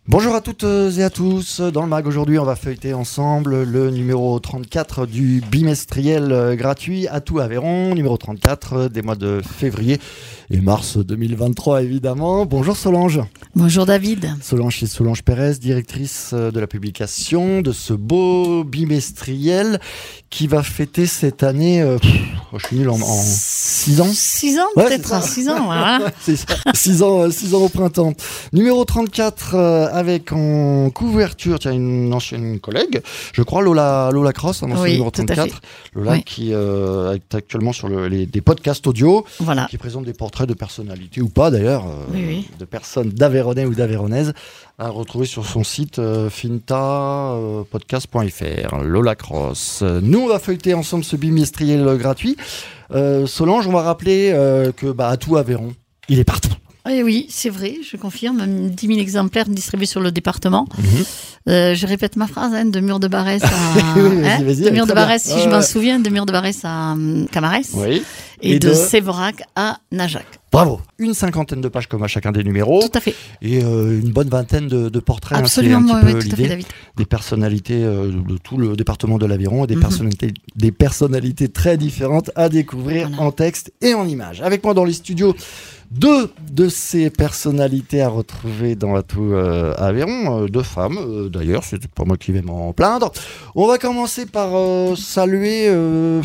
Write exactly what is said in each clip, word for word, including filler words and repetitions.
Bonjour à toutes et à tous. Dans le mag aujourd'hui, on va feuilleter ensemble le numéro trente-quatre du bimestriel gratuit Atout Aveyron, numéro trente-quatre des mois de février et mars deux mille vingt-trois évidemment. Bonjour Solange. Bonjour David. Solange, c'est Solange Pérez, directrice de la publication de ce beau bimestriel qui va fêter cette année, euh, pff, je suis nul en, en six ans. six ans Ouais, peut-être, six ans, voilà. C'est ça, six ans, euh, six ans au printemps. Numéro trente-quatre euh, avec en couverture, tiens, une ancienne collègue, je crois Lola, Lola Cross, hein, Oui, numéro tout à trente-quatre. Lola Oui. qui euh, est actuellement sur le, les, des podcasts audio, Voilà. qui présente des portraits de personnalités ou pas d'ailleurs, euh, Oui, oui. de personnes d'Aveyronnais ou d'Aveyronnaises, à retrouver sur son site euh, finta podcast point f r. Lola Cross. Nous, on va feuilleter ensemble ce bimestriel gratuit. Euh, Solange, on va rappeler euh, que bah, Atout Aveyron, il est partout. Eh oui, c'est vrai, je confirme. dix mille exemplaires distribués sur le département. Mhm. Euh, je répète ma phrase, hein, de Mur de Barès à... Oui, vas-y, hein, vas-y, de Mur de très bien. Barès, si Ouais, je m'en ouais. souviens, de Mur de Barès à hum, Camarès. Oui. Et, Et de, de- Séverac à Najac. Bravo. Une cinquantaine de pages comme à chacun des numéros. Tout à fait. Et euh, une bonne vingtaine de, de portraits. hein, Absolument, c'est un oui, petit peu oui, tout à fait, l'idée. David. Des personnalités euh, de tout le département de l'Aveyron et des, Mhm. personnalités, des personnalités très différentes à découvrir Voilà. en texte et en images. Avec moi dans les studios, deux de ces personnalités à retrouver dans Atout euh, Aveyron, euh, deux femmes euh, d'ailleurs, c'est pas moi qui vais m'en plaindre. On va commencer par euh, saluer... Euh...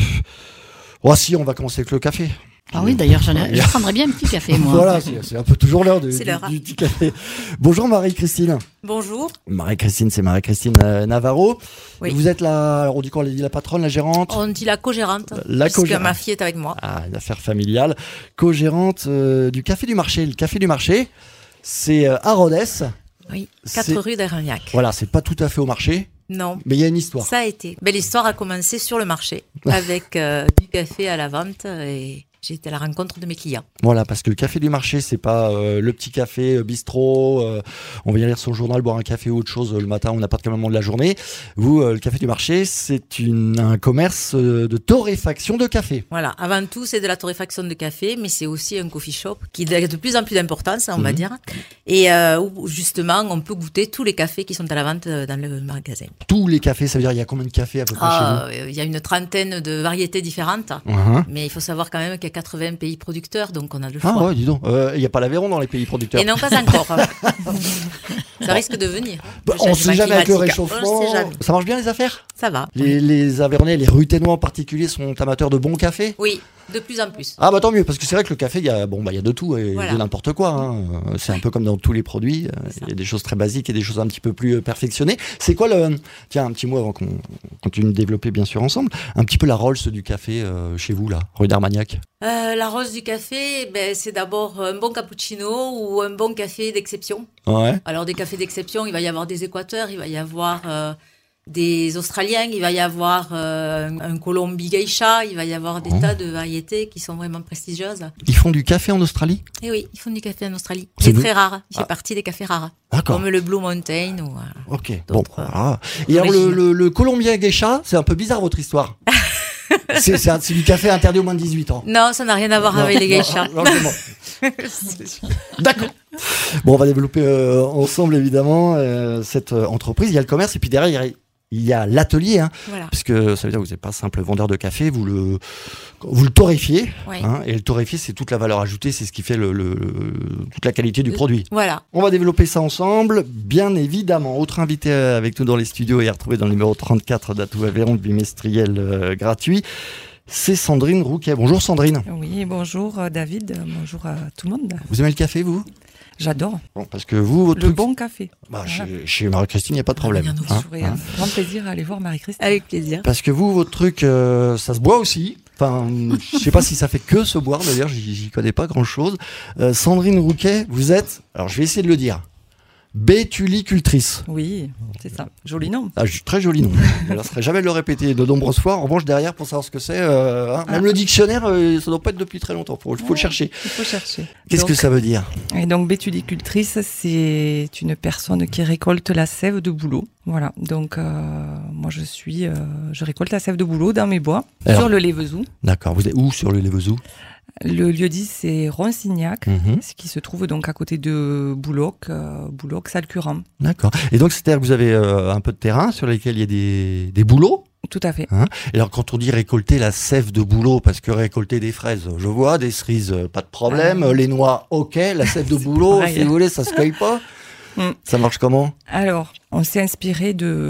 Oh, si, on va commencer avec le café. Ah oui, d'ailleurs, j'en ai- je prendrais bien un petit café, moi. Voilà, c'est c'est un peu toujours l'heure du, C'est du, l'heure, hein. du petit café. Bonjour Marie-Christine. Bonjour. Marie-Christine, c'est Marie-Christine euh, Navarro. Oui. Vous êtes la, alors on dit quoi, on dit la patronne, la gérante, On dit la co-gérante. la puisque co-gérante. ma fille est avec moi. Ah, une affaire familiale, co-gérante euh, du Café du Marché. Le Café du Marché, c'est euh, à Rodez. Oui. C'est- quatre rue d'Arignac. Voilà, c'est pas tout à fait au marché, Non. mais il y a une histoire. Ça a été. Ben, l'histoire a commencé sur le marché avec euh, du café à la vente et j'ai été à la rencontre de mes clients. Voilà, parce que le Café du Marché, c'est pas euh, le petit café euh, bistrot. euh, on va y lire son journal, boire un café ou autre chose euh, le matin ou n'importe quel moment de la journée. Vous, euh, le Café du Marché, c'est une, un commerce euh, de torréfaction de café. Voilà. Avant tout, c'est de la torréfaction de café, mais c'est aussi un coffee shop qui a de plus en plus d'importance, on va Mhm. dire. Et euh, où justement, on peut goûter tous les cafés qui sont à la vente euh, dans le magasin. Tous les cafés, ça veut dire il y a combien de cafés à peu près Ah, euh, il y a une trentaine de variétés différentes. chez vous Mhm. Mais il faut savoir quand même qu'il y a quatre-vingts pays producteurs, donc on a le Ah choix. ouais, dis donc. Euh, Il n'y a pas l'Aveyron dans les pays producteurs. Et non, pas encore. Ça risque de venir. Bah, Le on ne changement sait jamais avec le climatique. réchauffement. On ne sait jamais. Ça marche bien les affaires? Ça va. Les, les Aveyronnais, les Ruténois en particulier, sont amateurs de bon café? Oui, de plus en plus. Ah bah tant mieux, parce que c'est vrai que le café, il y a, bon, bah, il y a de tout et Voilà. de n'importe quoi. Hein. Euh, C'est un peu comme dans tous les produits. euh, C'est ça. Il y a des choses très basiques et des choses un petit peu plus euh, perfectionnées. C'est quoi le... Tiens, un petit mot avant qu'on continue de développer bien sûr ensemble. Un petit peu la Rolls du café euh, chez vous, là, rue d'Armagnac. Euh, la rose du café, ben, c'est d'abord un bon cappuccino ou un bon café d'exception. Ouais. Alors des cafés d'exception, il va y avoir des Équateurs, il va y avoir euh, des Australiens, il va y avoir euh, un, un Colombi Geisha, il va y avoir des Oh. tas de variétés qui sont vraiment prestigieuses. Ils font du café en Australie? Et oui, ils font du café en Australie. C'est C'est nous- très rare. Il Ah. fait partie des cafés rares. D'accord. Comme le Blue Mountain ou... euh, Ok. Bon. D'autres, euh, Voilà. Et alors le, origines. le, le Colombien Geisha, c'est un peu bizarre votre histoire. c'est c'est un- c'est du café interdit aux moins de dix-huit ans. Non, ça n'a rien à voir Non, avec les non, geishas. non, non, non. D'accord. Bon, on va développer euh, ensemble évidemment euh, cette euh, entreprise. Il y a le commerce et puis derrière il y a, il y a l'atelier, hein, Voilà. puisque ça veut dire que vous n'êtes pas simple vendeur de café, vous le vous le torréfiez, Oui. hein, et le torréfier c'est toute la valeur ajoutée, c'est ce qui fait le, le- toute la qualité du Le- produit. Voilà. On va développer ça ensemble, bien évidemment. Autre invité euh, avec nous dans les studios et à retrouver dans le numéro trente-quatre d'Atout Aveyron, bimestriel euh, gratuit. C'est Sandrine Rouquet. Bonjour Sandrine. Oui, bonjour euh, David, euh, bonjour à tout le monde. Vous aimez le café, vous? J'adore Bon, parce que vous, votre le truc- bon café. Bah, Voilà. chez, chez Marie-Christine, il n'y a pas de problème. Rien nous hein, J'aurais hein. un grand plaisir à aller voir Marie-Christine. Avec plaisir. Parce que vous, votre truc, euh, ça se boit aussi. Enfin, je sais pas si ça fait que se boire, d'ailleurs, j'y j'y connais pas grand-chose. Euh, Sandrine Rouquet, vous êtes, alors je vais essayer de le dire, bétulicultrice. Oui, c'est ça. Joli nom. Ah, j- très joli nom. Je ne laisserai jamais le répéter de nombreuses fois. En revanche, derrière, pour savoir ce que c'est, euh, hein, même le dictionnaire, euh, ça doit pas être depuis très longtemps. Il faut, faut le chercher. Il faut chercher. Qu'est-ce Donc- que ça veut dire? Et donc, bétulicultrice, c'est une personne qui récolte la sève de bouleau. Voilà. Donc, euh, moi, je suis, euh, je récolte la sève de bouleau dans mes bois, Alors. sur le Lévezou. D'accord. Vous êtes où sur le Lévezou? Le lieu-dit, c'est Ronsignac, Mhm. ce qui se trouve donc à côté de Bouloc, euh, Bouloc-Salcuran. D'accord. Et donc, c'est-à-dire que vous avez euh, un peu de terrain sur lesquels il y a des, des bouleaux. Tout à fait. Hein. Et alors, quand on dit récolter la sève de bouleau, parce que récolter des fraises, je vois, des cerises, euh, pas de problème. Ah. Les noix, ok. La sève de bouleau, pareil. si vous voulez, ça se cueille pas. Mm. Ça marche comment? Alors, on s'est inspiré de,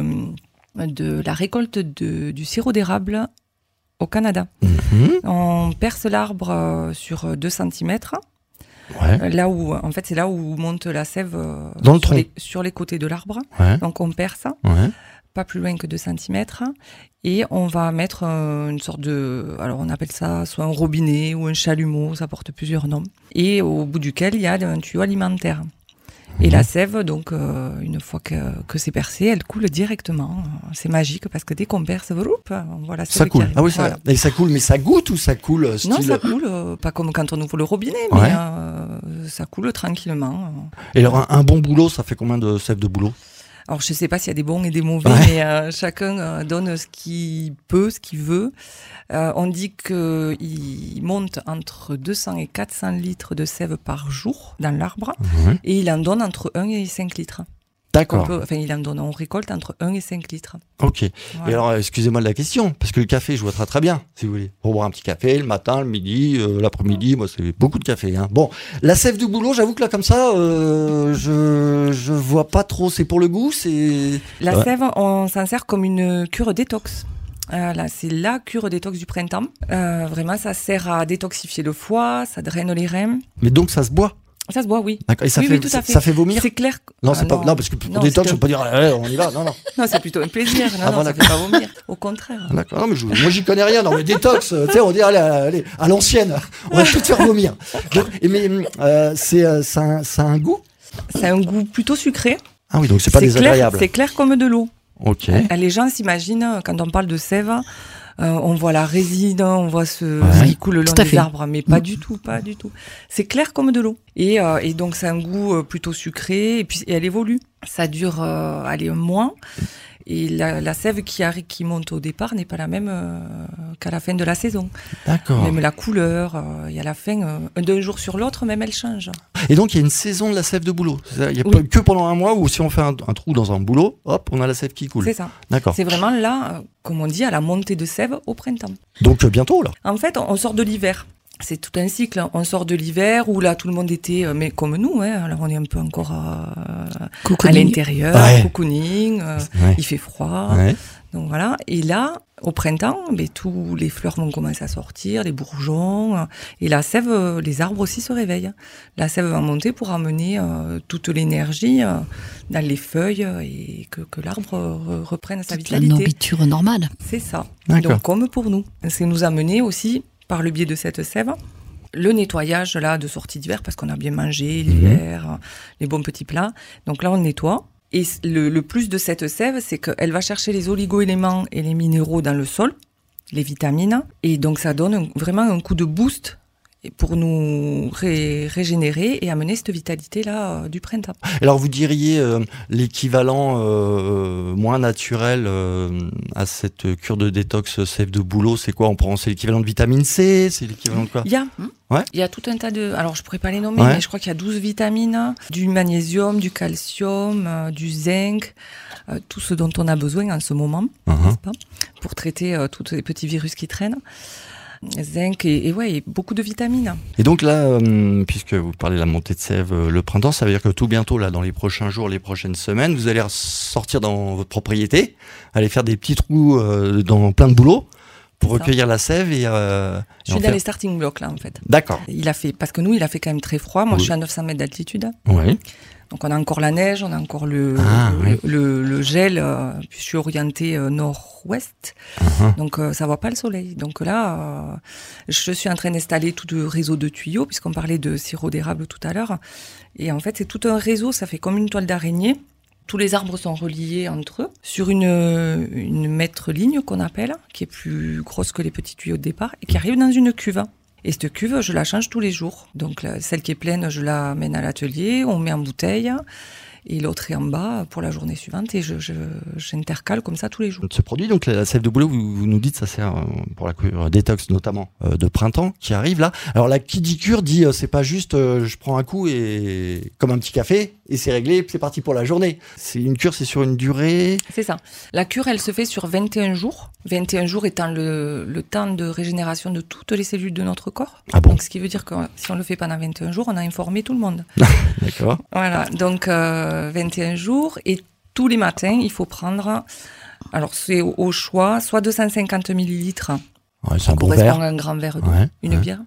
de la récolte de, du sirop d'érable au Canada. Mhm. On perce l'arbre euh, sur deux centimètres. Ouais. Euh, Là où, en fait, c'est là où monte la sève euh, Dans le sur, tronc. les, sur les côtés de l'arbre. Ouais. Donc, on perce, Ouais. pas plus loin que deux centimètres. Et on va mettre euh, une sorte de... Alors, on appelle ça soit un robinet ou un chalumeau, ça porte plusieurs noms. Et au bout duquel, il y a un tuyau alimentaire. Et Mhm. la sève, donc, euh, une fois que, que c'est percé, elle coule directement. C'est magique parce que dès qu'on perce, vroup, on voit la sève Ça qui coule. arrive. Ah oui, ça, Voilà. et ça coule, mais ça goûte ou ça coule euh, style... Non, ça coule, euh, pas comme quand on ouvre le robinet, mais Ouais. euh, ça coule tranquillement. Et alors, un, un bon boulot, ça fait combien de sève de boulot? Alors, je sais pas s'il y a des bons et des mauvais, Ouais. mais euh, chacun euh, donne ce qu'il peut, ce qu'il veut. Euh, on dit qu'il monte entre deux cents et quatre cents litres de sève par jour dans l'arbre, Ouais. et il en donne entre un et cinq litres. On D'accord. peut- enfin, il en donne, on récolte entre un et cinq litres. Ok. Et Voilà. alors, euh, excusez-moi de la question, parce que le café, je vois très très bien, si vous voulez. Pour boire un petit café, le matin, le midi, euh, l'après-midi, moi, c'est beaucoup de café. Hein. Bon, la sève du boulot, j'avoue que là, comme ça, euh, je je vois pas trop. C'est pour le goût, c'est... La Ouais. sève, on s'en sert comme une cure détox. Euh, là, c'est la cure détox du printemps. Euh, vraiment, ça sert à détoxifier le foie, ça draine les reins. Mais donc, ça se boit. Ça se boit, oui. D'accord. Et ça, Oui, fait, oui, tout à ça, fait. ça fait vomir? C'est clair. que- Non, Ah, c'est pas... non, parce que pour Non, détox, c'est on peut dire, allez, on y va. Non, non. Non, c'est plutôt un plaisir. Non, Ah, non, voilà. ça fait pas vomir. Au contraire. Ah, d'accord. Non, mais je- moi, j'y connais rien. Non, mais détox, euh, tu sais, on dit, allez, allez, à l'ancienne, on va tout faire vomir. Donc, et mais euh, c'est, euh, ça, a un- ça a un goût? Ça a un goût plutôt sucré. Ah oui, donc c'est pas clair, désagréable. c'est clair comme de l'eau. Ok. Les gens s'imaginent, quand on parle de sève, euh, on voit la résine, on voit ce, Ouais. ce qui coule le long Tout à des fait. arbres, mais pas du tout, pas du tout. C'est clair comme de l'eau. Et, euh, et donc, ça a un goût euh, plutôt sucré, et puis et elle évolue. Ça dure, euh, allez, un mois. Et la, la sève qui, arrive, qui monte au départ n'est pas la même euh, qu'à la fin de la saison. D'accord. Même la couleur, euh, il y a la fin, euh, d'un jour sur l'autre, même elle change. Et donc, il y a une saison de la sève de boulot. C'est ça, il y a Oui. pas que pendant un mois où si on fait un, un trou dans un boulot, hop, on a la sève qui coule. C'est ça. D'accord. C'est vraiment là, euh, comme on dit, à la montée de sève au printemps. Donc, euh, bientôt, là. En fait, on on sort de l'hiver. C'est tout un cycle. On sort de l'hiver où là, tout le monde était, euh, mais comme nous, hein, alors on est un peu encore à, à Cocooning. l'intérieur, Ouais. cocooning, euh, Ouais. il fait froid. Ouais. Donc voilà. Et là, au printemps, ben, tous les fleurs vont commencer à sortir, les bourgeons. euh, et la sève, euh, les arbres aussi se réveillent. La sève va monter pour amener euh, toute l'énergie euh, dans les feuilles euh, et que, que l'arbre euh, reprenne sa Toute la vitalité. nourriture normale. C'est ça. D'accord. Donc, comme pour nous. C'est nous amener aussi, par le biais de cette sève, le nettoyage là de sortie d'hiver, parce qu'on a bien mangé l'hiver, euh, les bons petits plats. Donc là, on nettoie. Et c- le, le plus de cette sève, c'est qu'elle va chercher les oligo-éléments et les minéraux dans le sol, les vitamines. Et donc, ça donne un- vraiment un coup de boost pour nous ré- régénérer et amener cette vitalité-là euh, du printemps. Alors, vous diriez euh, l'équivalent euh, moins naturel euh, à cette cure de détox sève de boulot, c'est quoi? On prend, c'est l'équivalent de vitamine C? C'est l'équivalent de quoi? Il y a, Ouais. il y a tout un tas de... Alors, je pourrais pas les nommer, Ouais. mais je crois qu'il y a douze vitamines, du magnésium, du calcium, euh, du zinc, euh, tout ce dont on a besoin en ce moment, Uh-huh. n'est-ce pas, pour traiter euh, tous les petits virus qui traînent. Zinc et, et ouais, et beaucoup de vitamines. Et donc là, euh, puisque vous parlez de la montée de sève euh, le printemps, ça veut dire que tout bientôt, là, dans les prochains jours, les prochaines semaines, vous allez sortir dans votre propriété, aller faire des petits trous euh, dans plein de boulots pour C'est ça. recueillir la sève et, euh, et Je en suis dans faire- les starting blocks là en fait. D'accord. Il a fait, parce que nous, il a fait quand même très froid. Moi, Oui. je suis à neuf cents mètres d'altitude. Oui. Donc on a encore la neige, on a encore le, Ah, le, oui. le, le gel. euh, puis je suis orientée euh, nord-ouest, Uh-huh. donc euh, ça voit pas le soleil. Donc là, euh, je suis en train d'installer tout le réseau de tuyaux, puisqu'on parlait de sirop d'érable tout à l'heure. Et en fait, c'est tout un réseau, ça fait comme une toile d'araignée. Tous les arbres sont reliés entre eux sur une, une mètre ligne qu'on appelle, qui est plus grosse que les petits tuyaux de départ, et qui arrive dans une cuve. Et cette cuve, je la change tous les jours. Donc la- celle qui est pleine, je la mène à l'atelier, on met en bouteille. et l'autre est en bas pour la journée suivante et je, je, j'intercale comme ça tous les jours. Ce produit, donc la sève de bouleau, vous, vous nous dites, ça sert pour la cure détox notamment euh, de printemps qui arrive là. Alors la qui dit cure dit, euh, c'est pas juste euh, je prends un coup et comme un petit café et c'est réglé, c'est parti pour la journée. C'est une cure, c'est sur une durée. C'est ça. La cure, elle se fait sur vingt et un jours. vingt et un jours étant le, le temps de régénération de toutes les cellules de notre corps. Ah bon? Donc ce qui veut dire que si on le fait pendant vingt et un jours, on a informé tout le monde. D'accord. Voilà, donc euh, vingt et un jours et tous les matins, il faut prendre, alors c'est au, au choix, soit deux cent cinquante millilitres, Ouais, c'est un bon correspond verre. à un grand verre d'eau, Ouais, une ouais. bière,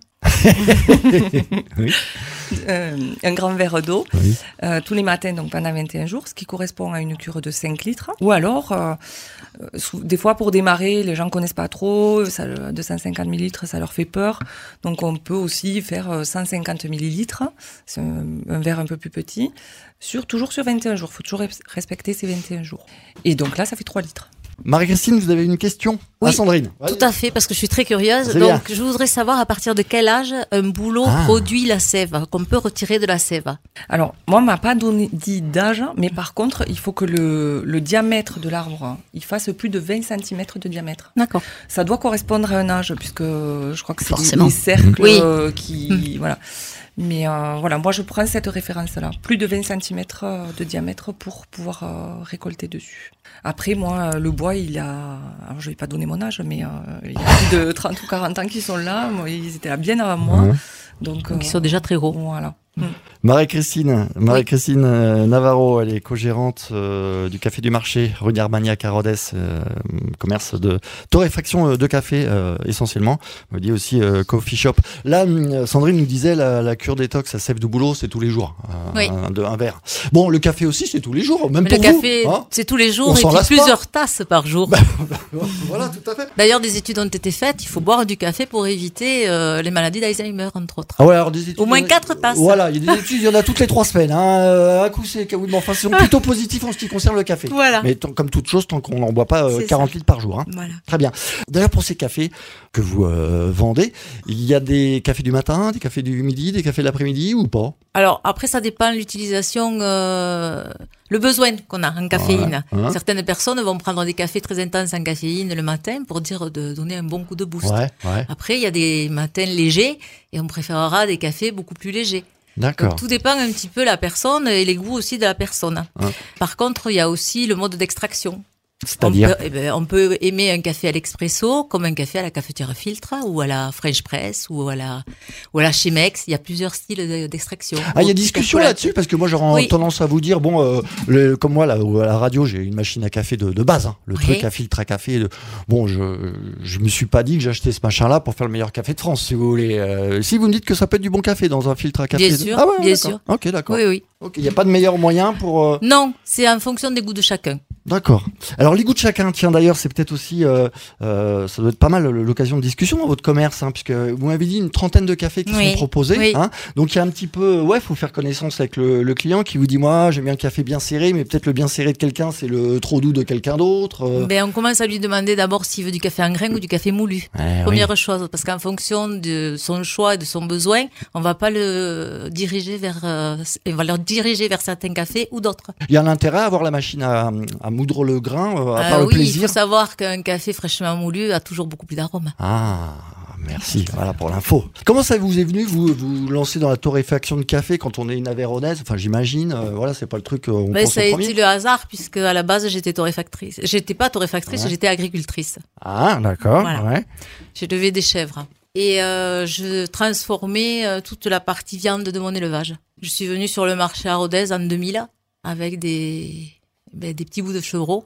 Oui. euh, un grand verre d'eau, Oui. euh, tous les matins, donc pendant vingt et un jours, ce qui correspond à une cure de cinq litres. Ou alors, euh, sou- des fois pour démarrer, les gens connaissent pas trop, ça, deux cent cinquante millilitres, ça leur fait peur. Donc on peut aussi faire euh, cent cinquante millilitres, c'est un, un verre un peu plus petit, sur, toujours sur vingt et un jours. Il faut toujours res- respecter ces vingt et un jours. Et donc là, ça fait trois litres. Marie-Christine, vous avez une question à Oui, Sandrine? Tout à fait, parce que je suis très curieuse. C'est Donc, bien. je voudrais savoir à partir de quel âge un bouleau Ah. produit la sève, qu'on peut retirer de la sève. Alors, moi, on m'a pas donné, dit d'âge, mais par contre, il faut que le, le diamètre de l'arbre, il fasse plus de vingt centimètres de diamètre. D'accord. Ça doit correspondre à un âge, puisque je crois que c'est les, Forcément. les cercles Oui. euh, qui... Voilà. Mais euh, voilà, moi, je prends cette référence-là. Plus de vingt centimètres de diamètre pour pouvoir euh, récolter dessus. Après, moi, le bois, il a... Alors, je vais pas donner mon âge, mais euh, il y a plus de trente ou quarante ans qui sont là. Moi, ils étaient là bien avant moi. Ouais. Donc, Donc, ils euh, sont déjà très gros. Voilà. Marie-Christine, Marie-Christine euh, Navarro, elle est co-gérante euh, du Café du Marché, rue d'Armagnac à Rodez, euh, commerce de torréfaction euh, de café euh, essentiellement. On dit aussi euh, coffee shop. Là, hum, Sandrine nous disait la, la cure détox à sève de bouleau, c'est tous les jours, euh, Oui. un, de- un verre. Bon, le café aussi, c'est tous les jours, même Mais pour le café, vous. Hein. c'est tous les On jours et s'en puis lasse pas. plusieurs tasses par jour. Voilà, tout à fait. D'ailleurs, des études ont été faites. Il faut boire du café pour éviter euh, les maladies d'Alzheimer, entre autres. Ah ouais, alors des études, Au moins il y en a- quatre tasses. Voilà, il y a des études, il y en a toutes les trois semaines. Hein. Euh, un coup, c'est oui, mais enfin, c'est plutôt positif en ce qui concerne le café. Voilà. Mais tant- comme toute chose, tant qu'on n'en boit pas euh, C'est quarante ça. litres par jour. Hein. Voilà. Très bien. D'ailleurs, pour ces cafés que vous euh, vendez, il y a des cafés du matin, des cafés du midi, des cafés de l'après-midi ou pas? Alors après, ça dépend de l'utilisation, euh, le besoin qu'on a en caféine. Ouais, hein. Certaines personnes vont prendre des cafés très intenses en caféine le matin pour dire de donner un bon coup de boost. Ouais, ouais. Après, il y a des matins légers et on préférera des cafés beaucoup plus légers. D'accord. Donc, tout dépend un petit peu de la personne et les goûts aussi de la personne. Hein. Par contre, il y a aussi le mode d'extraction. On C'est-à-dire peut, eh ben, on peut aimer un café à l'expresso comme un café à la cafetière filtre ou à la French Press ou à la, ou à la Chemex. Il y a plusieurs styles de- d'extraction. Ah, il y a Ou discussion chocolat. là-dessus parce que moi j'aurais Oui. tendance à vous dire bon, euh, le, comme moi là à la radio j'ai une machine à café de, de base, hein, le Oui. truc à filtre à café. De... Bon, je je me suis pas dit que j'achetais ce machin-là pour faire le meilleur café de France, si vous voulez. Euh, si vous me dites que ça peut être du bon café dans un filtre à café. Bien de- sûr, ah ouais, bien d'accord. sûr. Ok, d'accord. Oui, oui. Ok, il n'y a pas de meilleur moyen pour. euh, Non, c'est en fonction des goûts de chacun. D'accord. Alors les goûts de chacun, tiens d'ailleurs, c'est peut-être aussi, euh, euh, ça doit être pas mal l'occasion de discussion dans votre commerce, hein, puisque vous m'avez dit une trentaine de cafés qui Oui, sont proposés. oui. Hein, donc il y a un petit peu, ouais, faut faire connaissance avec le, le client qui vous dit, moi j'aime bien le café bien serré, mais peut-être le bien serré de quelqu'un, c'est le trop doux de quelqu'un d'autre. euh. Ben, on commence à lui demander d'abord s'il veut du café en grain ou du café moulu. Eh oui. Première chose, parce qu'en fonction de son choix et de son besoin, on va pas le diriger vers, euh, on va le diriger vers certains cafés ou d'autres. Il y a un intérêt à avoir la machine à, à moudre le grain, euh, à Euh, part le oui, il plaisir. faut savoir qu'un café fraîchement moulu a toujours beaucoup plus d'arôme. Ah, merci, voilà pour l'info. Comment ça vous est venu, vous vous lancer dans la torréfaction de café quand on est une Aveyronnaise? Enfin, j'imagine, euh, voilà, c'est pas le truc qu'on Ben, pense ça au a premier. été le hasard puisque à la base j'étais torréfactrice. J'étais pas torréfactrice, Ouais. j'étais agricultrice. Ah, d'accord, Voilà. ouais. J'élevais des chèvres et euh, je transformais euh, toute la partie viande de mon élevage. Je suis venue sur le marché à Rodez en deux mille avec des ben, des petits bouts de chevreau.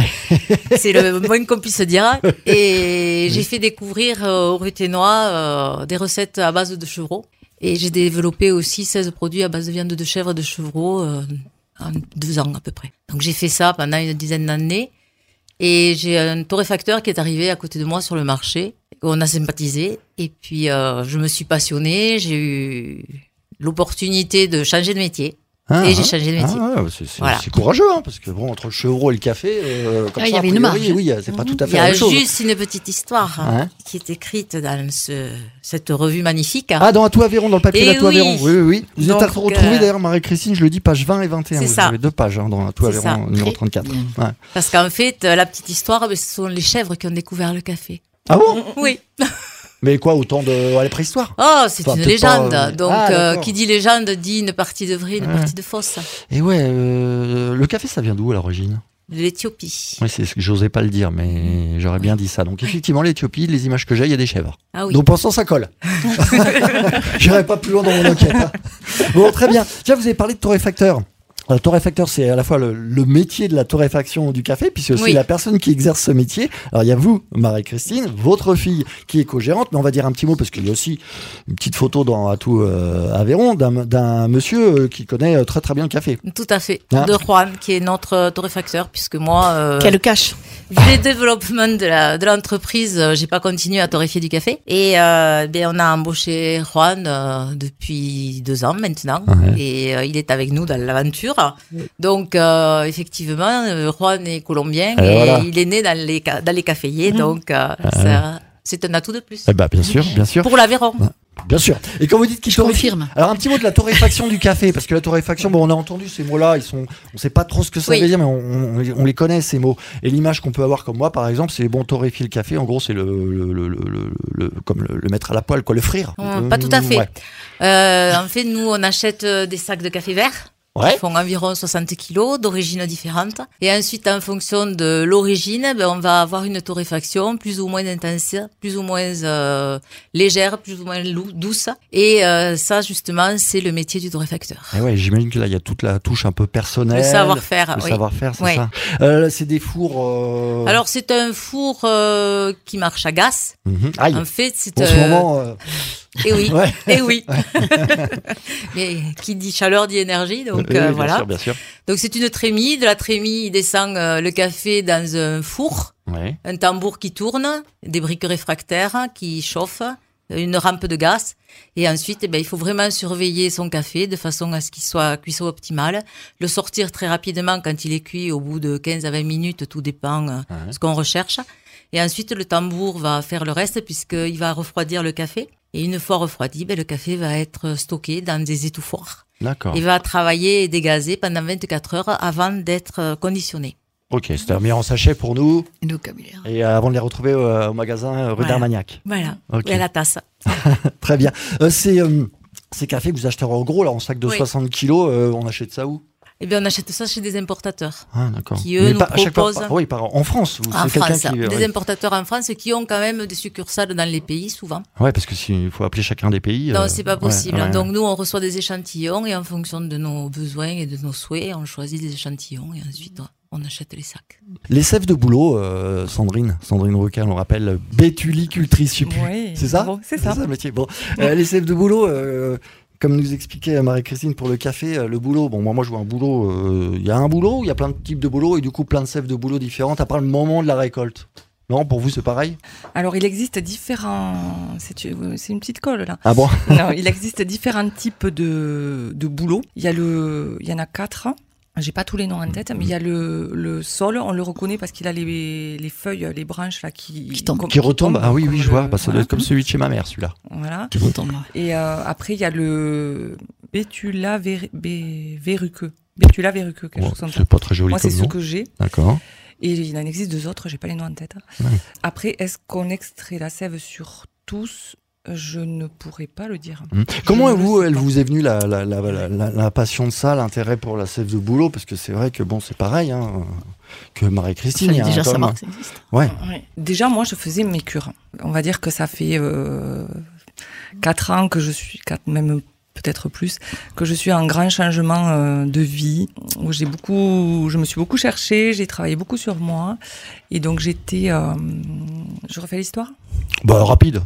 C'est le moins qu'on puisse dire. Et j'ai fait découvrir euh, aux Ruténois euh, des recettes à base de chevreau. Et j'ai développé aussi seize produits à base de viande de chèvre et de chevreau euh, en deux ans à peu près. Donc j'ai fait ça pendant une dizaine d'années. Et j'ai un torréfacteur qui est arrivé à côté de moi sur le marché. On a sympathisé. Et puis euh, je me suis passionnée. J'ai eu l'opportunité de changer de métier. Ah, et j'ai ah, changé de métier. Ah, c'est, c'est, Voilà. c'est courageux, hein, parce que bon, entre le chevreau et le café, euh, comme Ah, il y ça, a avait une priori, marge. oui, c'est pas tout à Il fait y la a même chose. juste une petite histoire hein, Hein qui est écrite dans ce, cette revue magnifique. Ah, dans Atout Aveyron, dans le papier Et d'Atout oui. Aveyron. Oui, oui, oui. Vous Donc, êtes retrouvée euh, d'ailleurs, Marie-Christine, je le dis, page vingt et vingt et un. C'est Vous ça. avez deux pages hein, dans Atout C'est Aveyron, ça. numéro Très trente-quatre. bien. Ouais. Parce qu'en fait, la petite histoire, ben, ce sont les chèvres qui ont découvert le café. Ah bon? Oui. Mais quoi, autant de à la préhistoire? Oh, c'est Enfin, une peut-être pas, légende. euh, Donc, ah, euh, d'accord. qui dit légende dit une partie de vrai, une Ouais. partie de fausse. Et ouais, euh, le café, ça vient d'où à l'origine? De l'Éthiopie. Oui, c'est ce que j'osais pas le dire, mais j'aurais bien dit ça. Donc effectivement, l'Éthiopie, les images que j'ai, il y a des chèvres. Ah oui. Donc pour l'instant, ça colle. J'irai pas plus loin dans mon enquête. hein. Bon, très bien. Tiens, vous avez parlé de torréfacteur. Euh, torréfacteur, c'est à la fois le, le métier de la torréfaction du café, puis c'est aussi Oui. la personne qui exerce ce métier. Alors il y a vous, Marie-Christine, votre fille qui est co-gérante, mais on va dire un petit mot parce qu'il y a aussi une petite photo dans Atout euh, Aveyron d'un, d'un monsieur euh, qui connaît euh, très très bien le café. Tout à fait. Hein. De Juan, qui est notre euh, torréfacteur, puisque moi, euh, Quel cache. vu les développements de, la, de l'entreprise, euh, j'ai pas continué à torréfier du café. Et euh, bien, on a embauché Juan euh, depuis deux ans maintenant. Ouais. Et euh, il est avec nous dans l'aventure. Donc, euh, effectivement, euh, Juan est colombien Et et voilà. il est né dans les, ca- dans les caféiers. Donc, euh, ça, c'est un atout de plus. Eh ben, bien sûr, bien sûr, Pour l'Aveyron. bien sûr. Et quand vous dites qu'il Je torréfie- confirme. Alors un petit mot de la torréfaction du café, parce que la torréfaction, bon, on a entendu ces mots-là, ils sont, on sait pas trop ce que ça Oui. veut dire, mais on, on- on les connaît ces mots. Et l'image qu'on peut avoir comme moi, par exemple, c'est bon, torréfier le café. En gros, c'est le, le, le, le, le- le- comme le, le mettre à la poêle, quoi, le frire. Hum, pas tout à fait. Ouais. Euh, en fait, nous, on achète euh, des sacs de café vert. Ouais. Qui font environ soixante kilos, d'origines différentes. Et ensuite, en fonction de l'origine, ben, on va avoir une torréfaction plus ou moins intense, plus ou moins euh, légère, plus ou moins lou- douce. Et euh, ça, justement, c'est le métier du torréfacteur. Et ouais, j'imagine que là, il y a toute la touche un peu personnelle. Le savoir-faire, Le oui. savoir-faire, c'est Ouais. ça. Euh, c'est des fours. euh, Alors, c'est un four euh, qui marche à gaz. mhm. Aïe. En fait, c'est... En ce euh, moment. euh, Et oui, Ouais. et oui. Mais qui dit chaleur dit énergie, donc oui, euh, bien voilà. sûr, bien sûr. Donc c'est une trémie. De la trémie, il descend euh, le café dans un four, Ouais. un tambour qui tourne, des briques réfractaires qui chauffent, une rampe de gaz. Et ensuite, eh ben, il faut vraiment surveiller son café de façon à ce qu'il soit à cuisson optimale. Le sortir très rapidement quand il est cuit au bout de quinze à vingt minutes, tout dépend euh, Ouais. ce qu'on recherche. Et ensuite, le tambour va faire le reste puisqu'il va refroidir le café. Et une fois refroidi, ben, le café va être stocké dans des étouffoirs. D'accord. Il va travailler et dégazer pendant vingt-quatre heures avant d'être euh, conditionné. Ok, c'est mis en sachet pour nous. Le vocabulaire. Et euh, avant de les retrouver euh, au magasin euh, rue Voilà. d'Armagnac. Voilà. Ok. Et à la tasse. Très bien. Euh, c'est, euh, ces cafés que vous achetez en gros, là, en sac de Oui. soixante kilos, euh, on achète ça où? Eh bien, on achète ça chez des importateurs. Ah, d'accord. Qui, eux, Mais nous pas, à chaque fois, proposent- pas- oui, par, en France. Ou En c'est quelqu'un France, qui, des ouais. importateurs en France qui ont quand même des succursales dans les pays, souvent. Ouais, parce que s'il faut appeler chacun des pays. Non, euh, c'est pas ouais, possible. ouais. Donc, nous, on reçoit des échantillons et en fonction de nos besoins et de nos souhaits, on choisit des échantillons et ensuite, on achète les sacs. Les sèves de boulot, euh, Sandrine, Sandrine Roca, on rappelle bétulicultrice, je sais plus. Oui, C'est ça bravo, c'est ça. le métier. Bon, Euh, les sèves de boulot, euh, comme nous expliquait Marie-Christine pour le café, euh, le boulot. Bon, moi, moi, je vois un boulot. euh, Il y a un boulot, il y a plein de types de boulot et du coup plein de sèves de boulot différentes. À part le moment de la récolte. Non, pour vous, c'est pareil? Alors, il existe différents. C'est c'est une petite colle là. Ah bon? Non, il existe différents types de, de boulot. Il y a le, il y en a quatre. J'ai pas tous les noms en tête, mais il y a le, le sol, on le reconnaît parce qu'il a les, les feuilles, les branches là qui, Qui tombent. comme- Qui retombe? Ah oui, comme oui, je le- vois. Bah, ça doit voilà. être comme celui de chez ma mère, celui-là. Voilà. Qui retombe. Et euh, après, il y a le Bétula ver- bé- verruqueux. Bétula verruqueux, quelque Bon, chose comme ça. c'est pas très joli Moi, c'est comme ce nom. que j'ai. D'accord. Et il en existe deux autres, j'ai pas les noms en tête. Ouais. Après, est-ce qu'on extrait la sève sur tous? Je ne pourrais pas le dire. Hum. Comment Je ne vous, sais elle pas. vous est venue la, la, la, la, la- la passion de ça, l'intérêt pour la sève de boulot? Parce que c'est vrai que bon, c'est pareil hein, que Marie-Christine. Fallait il y a déjà quand savoir même- que ça existe. Ouais. Ouais. Déjà, moi, je faisais mes cures. On va dire que ça fait euh, quatre ans que je suis, quatre, même peut-être plus, que je suis en grand changement euh, de vie, où j'ai beaucoup, je me suis beaucoup cherchée, j'ai travaillé beaucoup sur moi, et donc j'étais, euh, je refais l'histoire. Bah rapide.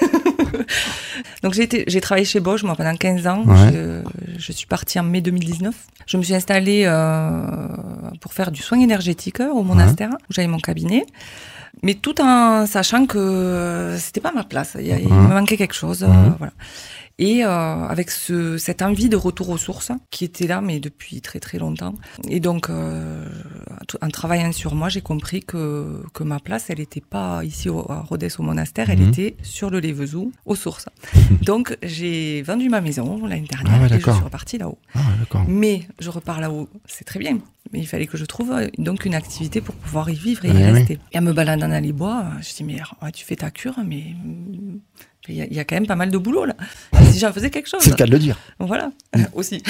Donc j'ai été, j'ai travaillé chez Bosch moi pendant quinze ans. Ouais. Je, je suis partie en mai deux mille dix-neuf. Je me suis installée euh, pour faire du soin énergétique au monastère où j'avais mon cabinet, mais tout en sachant que c'était pas ma place. Il, y a- il Ouais. me manquait quelque chose. euh, Ouais. voilà. Et euh, avec ce, cette envie de retour aux sources qui était là, mais depuis très très longtemps. Et donc, euh, en travaillant sur moi, j'ai compris que, que ma place, elle n'était pas ici au, à Rodez au monastère, elle mmh. était sur le Lévezou, aux sources. Donc, j'ai vendu ma maison l'année dernière ah ouais, et je suis repartie là-haut. Ah ouais, mais je repars là-haut, c'est très bien. Mais il fallait que je trouve donc une activité pour pouvoir y vivre et y oui, rester. Oui. Et en me baladant dans les bois, je dis, mais ouais, tu fais ta cure, mais il y, y a quand même pas mal de boulot là. Si j'en faisais quelque chose. C'est le cas de le dire. Voilà, aussi.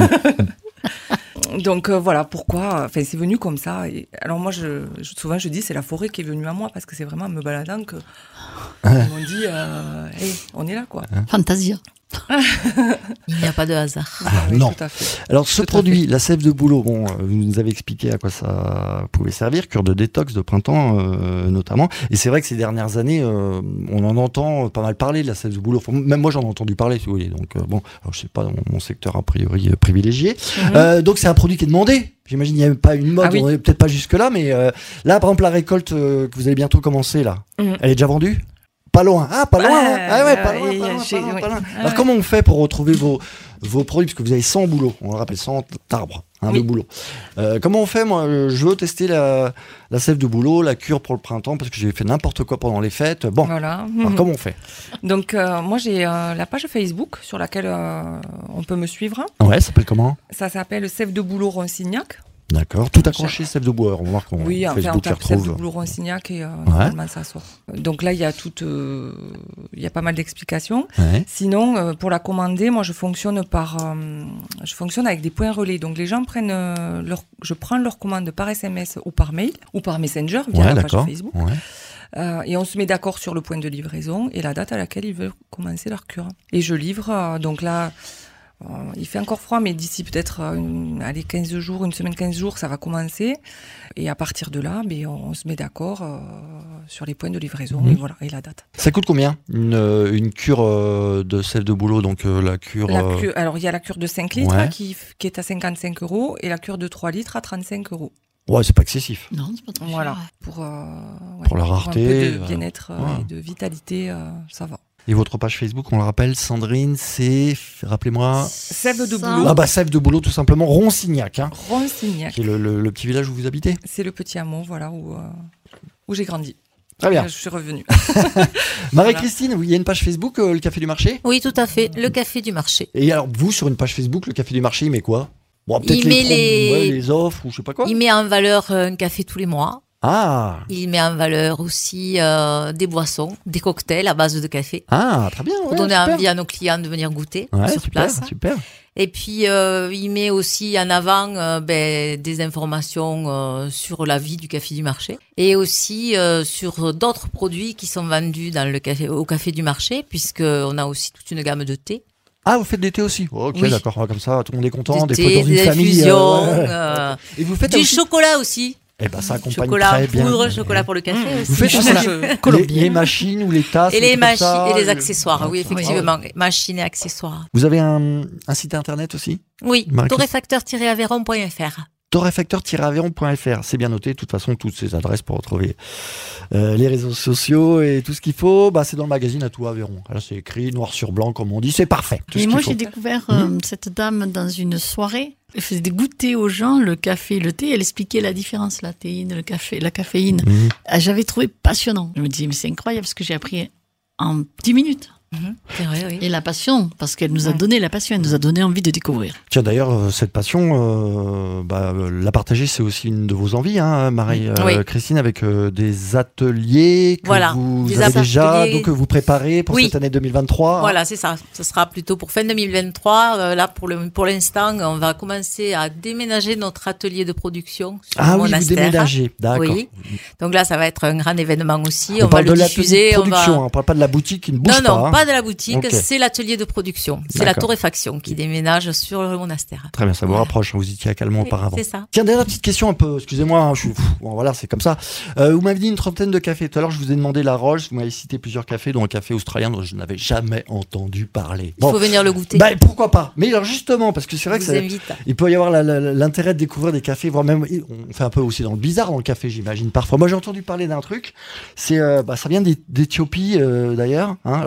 Donc euh, voilà pourquoi, enfin c'est venu comme ça. Et, alors moi, je, je, souvent je dis c'est la forêt qui est venue à moi parce que c'est vraiment en me baladant que ils m'ont dit, euh, hey, on est là quoi. Fantasia. Il n'y a pas de hasard. Ah, oui, non. Tout à fait. Alors ce tout produit, la sève de bouleau, bon, vous nous avez expliqué à quoi ça pouvait servir, cure de détox de printemps euh, notamment. Et c'est vrai que ces dernières années, euh, on en entend pas mal parler de la sève de bouleau. Enfin, même moi, j'en ai entendu parler, si vous voulez. Donc euh, bon, alors, je sais pas dans mon secteur a priori euh, privilégié. Mm-hmm. Euh, donc c'est un produit qui est demandé. J'imagine qu'il n'y a pas une mode, ah oui. On n'est peut-être pas jusque là, mais euh, là, par exemple, la récolte euh, que vous allez bientôt commencer là, mm-hmm. elle est déjà vendue? Pas loin, ah pas loin, ouais, ah ouais, pas loin, euh, pas loin, pas loin, oui. pas loin. Ah Alors ouais. comment on fait pour retrouver vos vos produits, parce que vous avez cent bouleaux, on le rappelle, cent arbres, hein, oui. de bouleaux. Euh, comment on fait, moi, je veux tester la la sève de bouleau, la cure pour le printemps, parce que j'ai fait n'importe quoi pendant les fêtes. Bon, voilà. Alors, mmh. comment on fait? Donc euh, moi j'ai euh, la page Facebook sur laquelle euh, on peut me suivre. Ouais, ça s'appelle comment? Ça s'appelle Sève de bouleau Ronsignac. D'accord, tout accroché, sève de bouleau. On va voir qu'on oui, Facebook enfin, on tape retrouve. Sève de bouleau Ronsignac et euh, ouais. normalement ça sort. Donc là, il y a tout, euh, il y a pas mal d'explications. Ouais. Sinon, euh, pour la commander, moi, je fonctionne par, euh, je fonctionne avec des points relais. Donc les gens prennent euh, leur, je prends leur commande par S M S ou par mail ou par Messenger via ouais, la page d'accord. Facebook. Ouais. Euh, et on se met d'accord sur le point de livraison et la date à laquelle ils veulent commencer leur cure. Et je livre. Euh, donc là. Il fait encore froid, mais d'ici peut-être une, allez, quinze jours, une semaine, quinze jours, ça va commencer. Et à partir de là, mais on, on se met d'accord euh, sur les points de livraison mmh. et voilà, et la date. Ça coûte combien une, une cure euh, de sève de bouleau, donc euh, la cure, la euh... cure Alors il y a la cure de cinq litres ouais. qui, qui est à cinquante-cinq euros et la cure de trois litres à trente-cinq euros. Ouais, c'est pas excessif. Non, c'est pas trop Voilà, cher. pour, euh, ouais, pour la rareté. Pour un peu de bien-être euh, ouais. et de vitalité, euh, ça va. Et votre page Facebook, on le rappelle, Sandrine, c'est, rappelez-moi... Sève de bouleau. Ah bah Sève de bouleau, tout simplement, Ronsignac. Hein, Ronsignac. qui est le, le, le petit village où vous habitez. C'est le petit hameau, voilà, où, euh, où j'ai grandi. Très bien. Je suis revenue. Marie-Christine, voilà. Il y a une page Facebook, euh, le Café du Marché? Oui, tout à fait, le Café du Marché. Et alors, vous, sur une page Facebook, le Café du Marché, il met quoi? Bon, peut-être il les, met prom- les... Ouais, les offres ou je sais pas quoi. Il met en valeur un café tous les mois. Ah. Il met en valeur aussi euh, des boissons, des cocktails à base de café. Ah, très bien. Pour ouais, donner super. envie à nos clients de venir goûter ouais, sur super, place. Super. Et puis, euh, il met aussi en avant euh, ben, des informations euh, sur la vie du Café du Marché et aussi euh, sur d'autres produits qui sont vendus dans le café, au Café du Marché, puisqu'on a aussi toute une gamme de thé. Ah, vous faites des thés aussi? Ok, oui. D'accord. Comme ça, tout le monde est content. Du des thé, fois, dans une des famille. infusions, euh, ouais. euh, Et vous faites du aussi... chocolat aussi. Eh ben, ça accompagne Chocolat très en bien. poudre, chocolat pour le café Mmh. aussi. Vous faites aussi les, les machines ou les tasses Et les comme machines ça, et les le- accessoires, oui, Ah, effectivement. Machines et accessoires. Vous avez un, un site internet aussi? Oui, Marie-Christine. torréfacteur tiret aveyron point f r. torréfacteur tiret aveyron point f r, c'est bien noté. De toute façon, toutes ces adresses pour retrouver euh, les réseaux sociaux et tout ce qu'il faut, bah, c'est dans le magazine à tout Aveyron. Là, c'est écrit noir sur blanc, comme on dit, c'est parfait. Tout Et ce moi, qu'il j'ai faut. découvert euh, mmh. cette dame dans une soirée. Elle faisait goûter aux gens le café, le thé. Elle expliquait la différence, la théine, le café, la caféine. Mmh. J'avais trouvé passionnant. Je me disais, mais c'est incroyable ce que j'ai appris en dix minutes. Mmh, c'est vrai, oui. Et la passion, parce qu'elle nous a donné la passion, elle nous a donné envie de découvrir. Tiens, d'ailleurs, euh, cette passion, euh, bah, euh, la partager, c'est aussi une de vos envies, hein, Marie-Christine, oui. avec euh, des ateliers que voilà, vous des avez ateliers... déjà, donc que vous préparez pour oui. cette année deux mille vingt-trois. Voilà, c'est ça. Ce sera plutôt pour fin deux mille vingt-trois. Euh, là, pour le pour l'instant, on va commencer à déménager notre atelier de production sur Ah le oui, monastère. vous déménagez, d'accord. Oui. Donc là, ça va être un grand événement aussi. On, on parle va de le l'atelier diffuser. de production, on va... on parle pas de la boutique qui ne bouge non, pas. Non, non, hein. pas de la boutique. Okay. C'est l'atelier de production. C'est la torréfaction qui déménage sur le monastère. Très bien, ça vous rapproche. Vous étiez à Calmont oui, auparavant. C'est ça. Tiens, dernière petite question un peu. Excusez-moi, hein, je suis. Bon, voilà, c'est comme ça. Euh, vous m'avez dit une trentaine de cafés. Tout à l'heure, je vous ai demandé la Rolls. Vous m'avez cité plusieurs cafés, dont un café australien dont je n'avais jamais entendu parler. Bon. Il faut venir le goûter. Bah, pourquoi pas. Mais alors justement, parce que c'est vrai je que vous ça, invite. il peut y avoir la, la, l'intérêt de découvrir des cafés, voire même, on fait un peu aussi dans le bizarre dans le café, j'imagine parfois. Moi, j'ai entendu parler d'un truc. C'est, euh, bah, ça vient d'Éthiopie euh, d'ailleurs. Hein. Alors, je sais pas, si c'est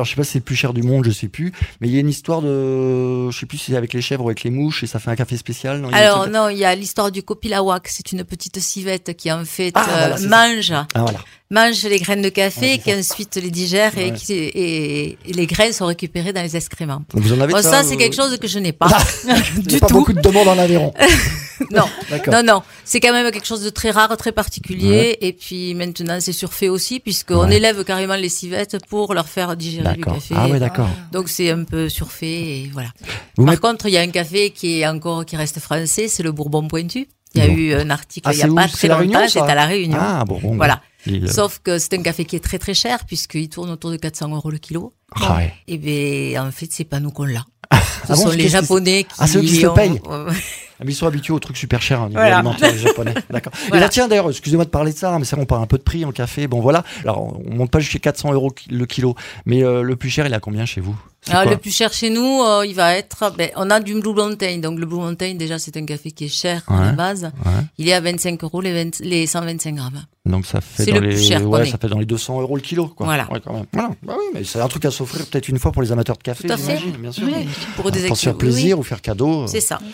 plus cher du monde, je sais plus. Mais il y a une histoire de, je sais plus si c'est avec les chèvres ou avec les mouches et ça fait un café spécial. Non, Alors truc... non, il y a l'histoire du Kopilawak. C'est une petite civette qui en fait ah, voilà, euh, mange, ah, voilà. mange les graines de café, ouais, qui ensuite les digère ouais. et, qui, et, et les graines sont récupérées dans les excréments. Donc vous en avez bon, ça, ça vous... c'est quelque chose que je n'ai pas du tout. Pas beaucoup de demandes en Aveyron. non, non, non. C'est quand même quelque chose de très rare, très particulier. Ouais. Et puis maintenant, c'est surfait aussi, puisqu'on ouais. élève carrément les civettes pour leur faire digérer du café. Ah ouais, d'accord. Donc c'est un peu surfait et voilà. Vous Par met... contre, il y a un café qui est encore, qui reste français, c'est le Bourbon Pointu. Il y a bon. eu un article ah, il y a pas très longtemps, c'est à La Réunion. Ah, bon, bon, voilà. Il... Sauf que c'est un café qui est très très cher, puisqu'il tourne autour de quatre cents euros le kilo. Ah ouais. Et ben, en fait, c'est pas nous qu'on l'a. Ce ah sont bon, les Japonais qui... Ah, c'est eux qui se ont... payent. Ils sont habitués aux trucs super chers, hein, niveau voilà. alimentaire, les Japonais. D'accord. Voilà. Et là, tiens, d'ailleurs, excusez-moi de parler de ça, mais ça, on parle un peu de prix en café. Bon, voilà. Alors, on monte pas jusqu'à quatre cents euros le kilo. Mais euh, le plus cher, il est à combien chez vous? Alors, le plus cher chez nous, euh, il va être, ben, on a du Blue Mountain. Donc, le Blue Mountain, déjà, c'est un café qui est cher ouais. à la base. Ouais. Il est à vingt-cinq euros les, vingt, les cent vingt-cinq grammes. Donc, ça fait, c'est dans le les, plus cher ouais, ça fait dans les deux cents euros le kilo, quoi. Voilà. Ouais, quand même. Voilà. Bah oui, mais c'est un truc à s'offrir peut-être une fois pour les amateurs de café, j'imagine, bien sûr. Oui. Pour des pour se faire plaisir oui. ou faire cadeau. C'est ça.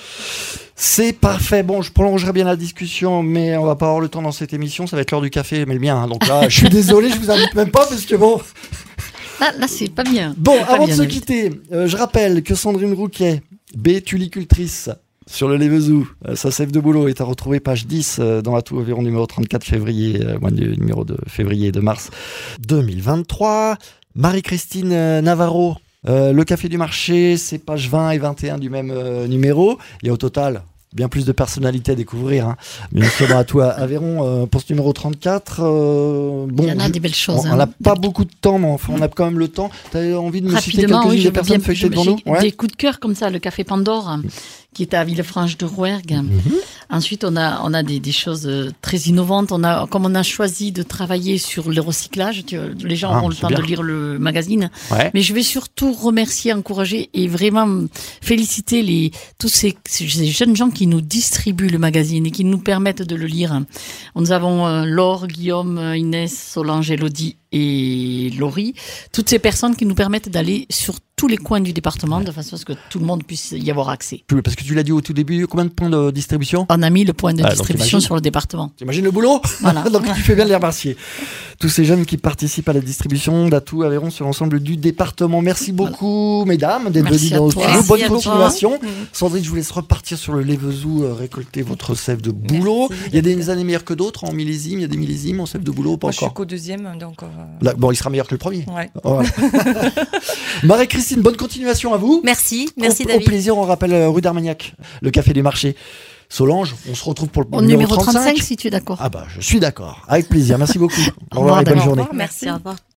C'est parfait. Bon, je prolongerai bien la discussion, mais on va pas avoir le temps dans cette émission. Ça va être l'heure du café, mais le mien. Hein. Donc là, je suis désolé, je vous invite même pas parce que bon. Là, là c'est pas bien. Bon, pas avant bien de se quitter, euh, je rappelle que Sandrine Rouquet, bétulicultrice sur le Lévezou, euh, sa sève de boulot est à retrouver page dix euh, dans Atout Aveyron numéro trente-quatre février, euh, mois de numéro de février et de mars deux mille vingt-trois. Marie-Christine euh, Navarro. Euh, le café du marché, c'est page vingt et vingt et un du même euh, numéro. Il y a au total bien plus de personnalités à découvrir. Hein. Bien sûr, dans Atout Aveyron, euh, pour ce numéro trente-quatre. Euh, bon, il y en a je, des belles choses. On n'a hein, pas beaucoup de temps, mais enfin, on a quand même le temps. Tu as envie de nous citer quelques-unes oui, des personnes feuilletées devant nous ouais. Des coups de cœur comme ça, le café Pandore, qui est à Villefranche-de-Rouergue. Mm-hmm. Ensuite, on a, on a des, des choses très innovantes. On a, comme on a choisi de travailler sur le recyclage, tu, les gens ah, auront le temps bien. de lire le magazine. Ouais. Mais je vais surtout remercier, encourager et vraiment féliciter les, tous ces, ces jeunes gens qui nous distribuent le magazine et qui nous permettent de le lire. Nous avons euh, Laure, Guillaume, Inès, Solange, Elodie et Laurie. Toutes ces personnes qui nous permettent d'aller sur tous les coins du département ouais. de façon à ce que tout le monde puisse y avoir accès. Parce que tu l'as dit au tout début, combien de points de distribution? On a mis le point de ah, distribution sur le département. T'imagines le boulot? Voilà. Donc tu fais bien de les remercier. Tous ces jeunes qui participent à la distribution d'Atout Aveyron sur l'ensemble du département. Merci beaucoup, voilà. mesdames, d'être venues dans nos studios. Bonne continuation. Mmh. Sandrine, je vous laisse repartir sur le Lévezou, euh, récolter votre sève de boulot. Merci. Il y a des années meilleures que d'autres en millésime. Il y a des millésimes en sève de boulot, pas Moi, encore. Je suis qu'au deuxième, donc. Euh... Là, bon, il sera meilleur que le premier. Ouais. Voilà. Marie-Christine, bonne continuation à vous. Merci, merci au, David. Au plaisir, on rappelle euh, rue d'Armagnac, le café du marché. Solange, on se retrouve pour le au numéro, numéro trente-cinq. trente-cinq si tu es d'accord. Ah bah, je suis d'accord. Avec plaisir. Merci beaucoup. Au revoir, au revoir et bonne journée. Merci, au revoir.